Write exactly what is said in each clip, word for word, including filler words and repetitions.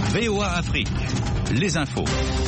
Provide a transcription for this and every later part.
V O A Afrique, les infos.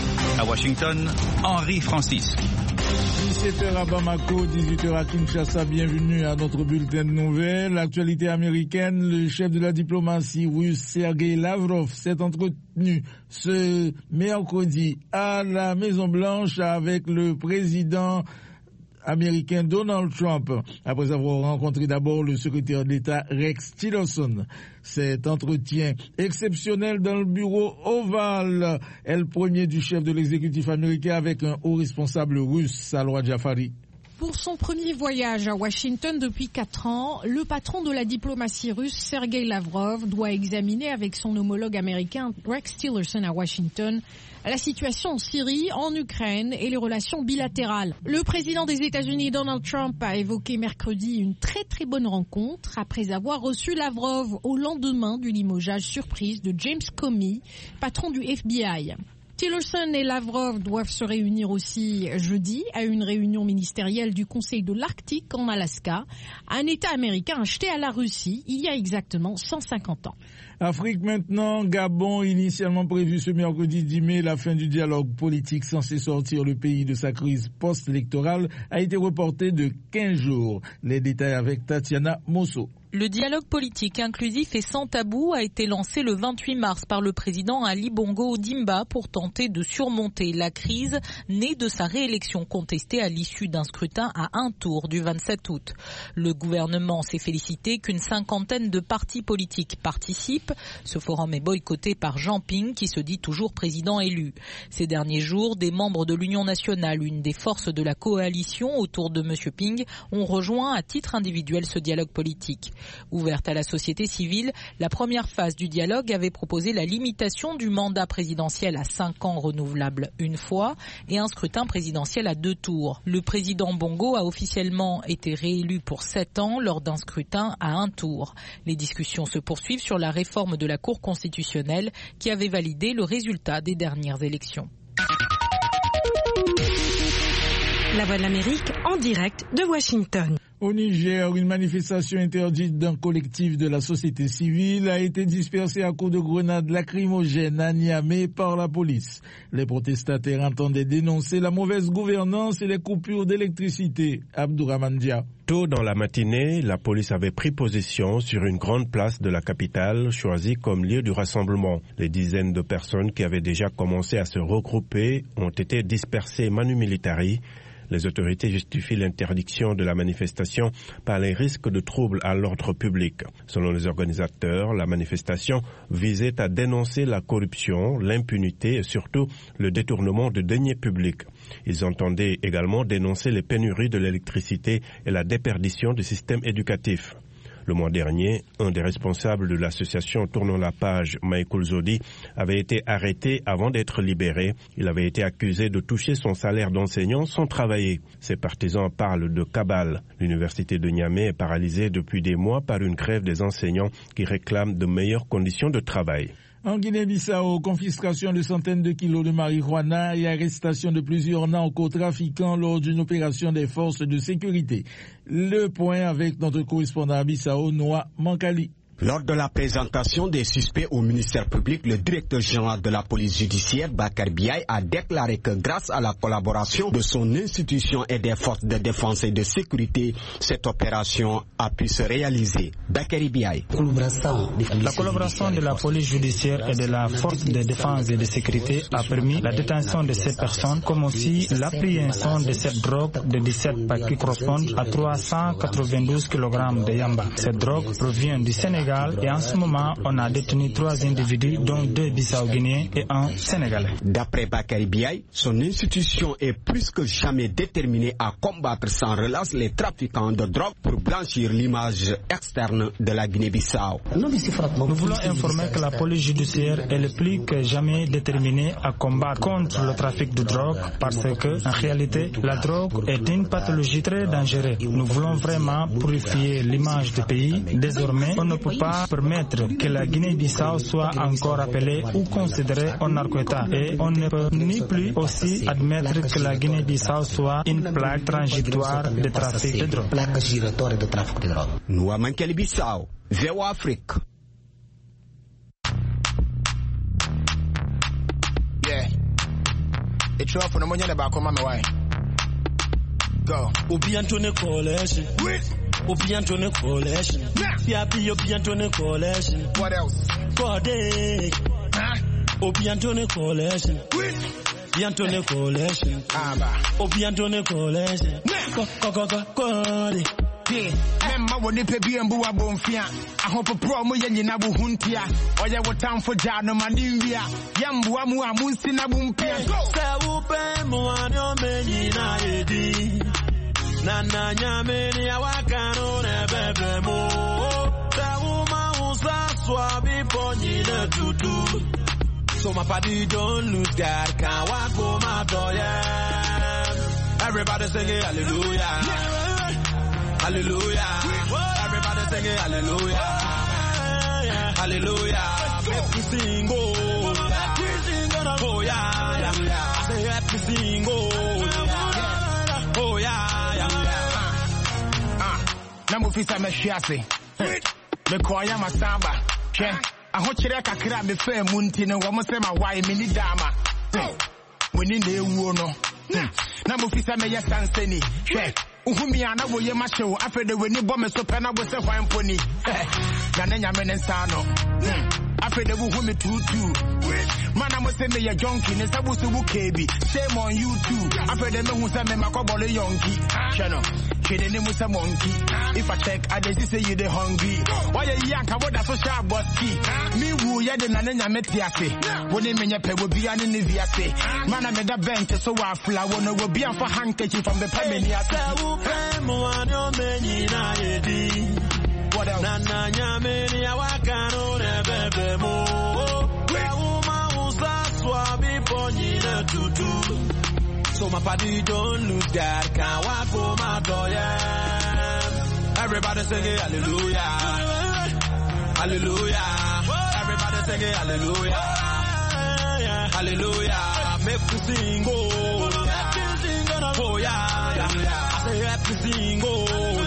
À Washington, Henri Francis. dix-sept heures à Bamako, dix-huit heures à Kinshasa, bienvenue à notre bulletin de nouvelles. L'actualité américaine, le chef de la diplomatie russe Sergei Lavrov s'est entretenu ce mercredi à la Maison-Blanche avec le président américain Donald Trump, après avoir rencontré d'abord le secrétaire d'État Rex Tillerson. Cet entretien exceptionnel dans le bureau ovale est le premier du chef de l'exécutif américain avec un haut responsable russe, Salwa Jafari. Pour son premier voyage à Washington depuis quatre ans, le patron de la diplomatie russe, Sergei Lavrov, doit examiner avec son homologue américain Rex Tillerson à Washington la situation en Syrie, en Ukraine et les relations bilatérales. Le président des États-Unis, Donald Trump, a évoqué mercredi une très très bonne rencontre après avoir reçu Lavrov au lendemain du limogeage surprise de James Comey, patron du F B I. Tillerson et Lavrov doivent se réunir aussi jeudi à une réunion ministérielle du Conseil de l'Arctique en Alaska, un État américain acheté à la Russie il y a exactement cent cinquante ans. Afrique maintenant, Gabon, initialement prévu ce mercredi dix mai, la fin du dialogue politique censé sortir le pays de sa crise post-électorale a été reportée de quinze jours. Les détails avec Tatiana Mosso. Le dialogue politique inclusif et sans tabou a été lancé le vingt-huit mars par le président Ali Bongo Ondimba pour tenter de surmonter la crise née de sa réélection contestée à l'issue d'un scrutin à un tour du vingt-sept août. Le gouvernement s'est félicité qu'une cinquantaine de partis politiques participent. Ce forum est boycotté par Jean Ping qui se dit toujours président élu. Ces derniers jours, des membres de l'Union nationale, une des forces de la coalition autour de M. Ping, ont rejoint à titre individuel ce dialogue politique. Ouverte à la société civile, la première phase du dialogue avait proposé la limitation du mandat présidentiel à cinq ans renouvelable une fois et un scrutin présidentiel à deux tours. Le président Bongo a officiellement été réélu pour sept ans lors d'un scrutin à un tour. Les discussions se poursuivent sur la réforme de la Cour constitutionnelle qui avait validé le résultat des dernières élections. La Voix de l'Amérique en direct de Washington. Au Niger, une manifestation interdite d'un collectif de la société civile a été dispersée à coups de grenades lacrymogènes à Niamey par la police. Les protestataires entendaient dénoncer la mauvaise gouvernance et les coupures d'électricité. Abdourahmane Dia. Tôt dans la matinée, la police avait pris position sur une grande place de la capitale, choisie comme lieu du rassemblement. Les dizaines de personnes qui avaient déjà commencé à se regrouper ont été dispersées manu militari. Les autorités justifient l'interdiction de la manifestation par les risques de troubles à l'ordre public. Selon les organisateurs, la manifestation visait à dénoncer la corruption, l'impunité et surtout le détournement de deniers publics. Ils entendaient également dénoncer les pénuries de l'électricité et la déperdition du système éducatif. Le mois dernier, un des responsables de l'association Tournons la page, Michael Zodi, avait été arrêté avant d'être libéré. Il avait été accusé de toucher son salaire d'enseignant sans travailler. Ses partisans parlent de cabale. L'université de Niamey est paralysée depuis des mois par une grève des enseignants qui réclament de meilleures conditions de travail. En Guinée-Bissau, confiscation de centaines de kilos de marijuana et arrestation de plusieurs narcotrafiquants lors d'une opération des forces de sécurité. Le point avec notre correspondant à Bissau, Noah Mankali. Lors de la présentation des suspects au ministère public, le directeur général de la police judiciaire, Bakary Biaye, a déclaré que grâce à la collaboration de son institution et des forces de défense et de sécurité, cette opération a pu se réaliser. Bakary Biaye. La collaboration de la police judiciaire et de la force de défense et de sécurité a permis la détention de ces personnes, comme aussi l'appréhension de cette drogue de dix-sept paquets qui correspondent à trois cent quatre-vingt-douze kilogrammes de yamba. Cette drogue provient du Sénégal. Et en ce moment, on a détenu trois individus, dont deux Bissau-Guinéens et un Sénégalais. D'après Bakary Biaye, son institution est plus que jamais déterminée à combattre sans relâche les trafiquants de drogue pour blanchir l'image externe de la Guinée-Bissau. Nous voulons informer que la police judiciaire est le plus que jamais déterminée à combattre contre le trafic de drogue parce que, en réalité, la drogue est une pathologie très dangereuse. Nous voulons vraiment purifier l'image du pays. Désormais, on ne peut pas permettre que la Guinée-Bissau soit encore appelée ou considérée un narco-État. Et on ne peut ni plus aussi admettre que la Guinée-Bissau soit une plaque transitoire de trafic de drogue. Noa Mankeli Bissau, V O A Afrique. It's off for the money about come on my way. Go. Obi Antone Coalition. Obi Antone Coalition. Yeah, be Obi Antone Coalition. What else? Corday. Huh? Obi Antone Coalition. Obi Antone Coalition. Obi Antone Coalition. Go, go, go, go. Yeah, Memma when they pay and Bua Bonfia. I hope a promo Yaninabu Huntia. Or you were town for Jano Manivia. Yambuamu Amusina Bumpia. Saupe Muano Menina Edi. Nana Yamini Awakano Nebemo. Sauma Usa Swabi Ponina Tutu. So my party don't lose God. Can't walk on my door. Everybody singing hallelujah. Hallelujah. Everybody singing hallelujah. Hallelujah. Make me sing, oh. Oh, yeah, yeah. I say, let me sing, oh. Oh, yeah, yeah. Ah, Namu Fisa Meshiasi. Me Koya Masamba. I hope you can be fair, Muntin, and one say my wife, Mini Dama. We need the Wuno. Namu Fisa Meya Sanseni. Uhumiana wo ye masho afede we ni bombe so pena wo se hwan poni na nanya menensano afede wo humi tutu mana mo se me ye jonki ne sabu se wo kebi shame on you too afede me hu se me makobole yonki cheno kede ne mu se monkey if I check I dey say you dey hungry why you yanka wo da social bossy me wu ye de na nanya metiase wo ni menye pe wo bia ne ne viase mana me da bench so wa fla wo no wo bia for handkerchief from the pemeni ase Muano menina edi. What else? Nana nyameni awakano nebebe mo. Weuma usa swabi ponina tutu. So my party don't lose God. Can't walk on my door. Everybody singing hallelujah. Hallelujah. Everybody singing hallelujah. Hallelujah. Make me sing, oh. Oh yeah, yeah, yeah. I say happy sing, oh.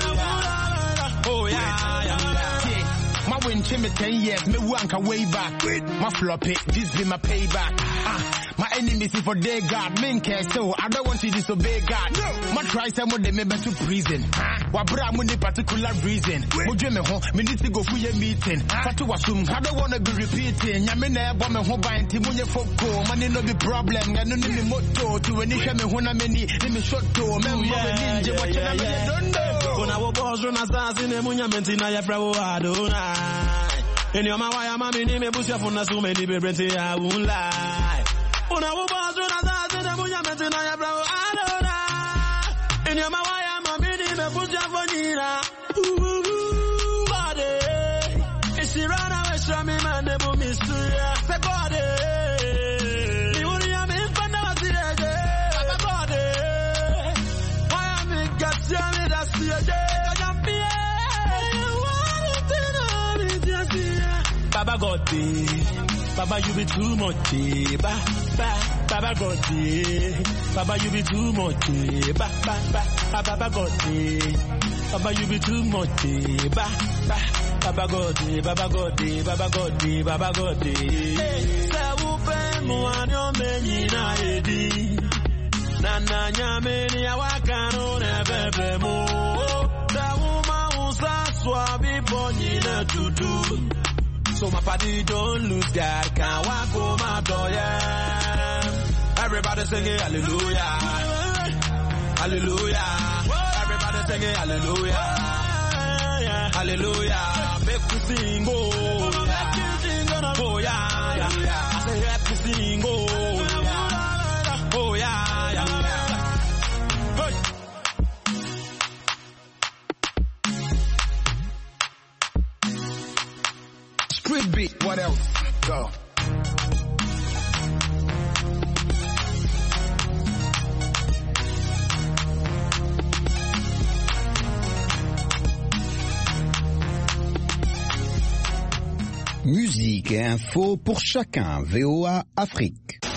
Oh yeah, yeah, yeah. My win chimney ten years, me wanka way back. My floppy, this be my payback. Ah. My enemies see for their God, men care so I don't want to disobey God. No. My try some of them maybe to prison. What brought me particular reason? Would you me home? Me need to go for your meeting. Fatu wasum, I don't want to be repeating. Yamina bomb me home by Timunya Foko. Money no be problem. I don't need me motto to any shame when I'm in the me short door. Men ninja, what you don't know. When I was born, I was in the Munya Mentina, Yafra Adona. And your Mawaya Mammy, me Busha for so many babies, I won't lie. Una wo bazu na zazi na munya meti na ya bravo adona. Inyo mawaya mamini me puja fonira. Bade. Ishirana we shami mande bu misuya. Se bade. Ni uri ya mi fanda wasirege. Aba bade. Waya mi gati ya mi dasi yeje. Kajampie. Wani tina mi jasiya. Baba Godi. Baba, you be too much, ba, ba, Baba God, Baba, you be too much, ba, ba, ba, Baba God, Baba, you be too much, ba, ba, Baba God, Baba God, Baba God, Baba God. Saupe muanyo menina edi, nana nyameni awakano nebebe mo, sauma usa swabi ponina tutu. So my party don't lose God, can't walk on my door, yeah. Everybody singing hallelujah. Hallelujah. Everybody singing hallelujah. Hallelujah. Make me sing, oh. Oh yeah, yeah, yeah. I say happy sing, oh. Oh yeah, yeah, yeah. Good. Street beat, what else? Go. Musique et info pour chacun. V O A Afrique.